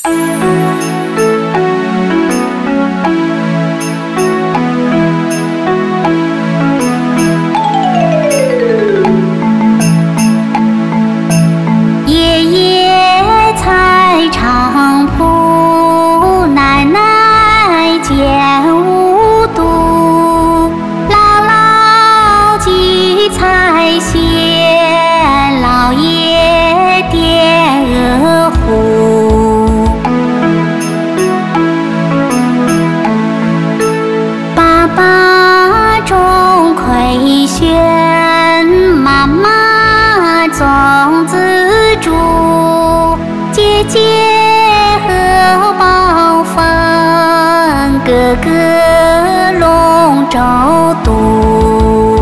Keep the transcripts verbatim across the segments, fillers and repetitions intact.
爷爷采菖蒲，奶奶剪五毒，姥姥沏菜仙，姥爷点鹅壶。爸爸种葵旋，妈妈种紫竹，姐姐和宝凤，哥哥龙舟渡。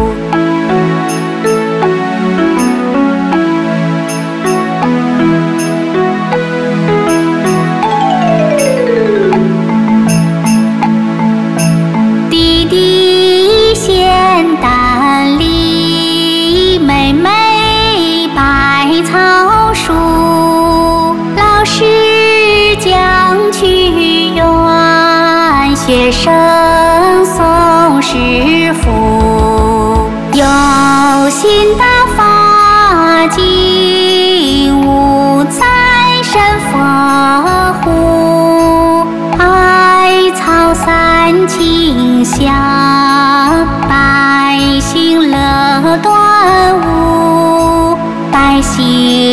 弟弟咸蛋里，妹妹百草树，老师讲屈原，学生送诗赋。有心打发金，无才神佛乎？艾草散清香，百姓乐端午，百姓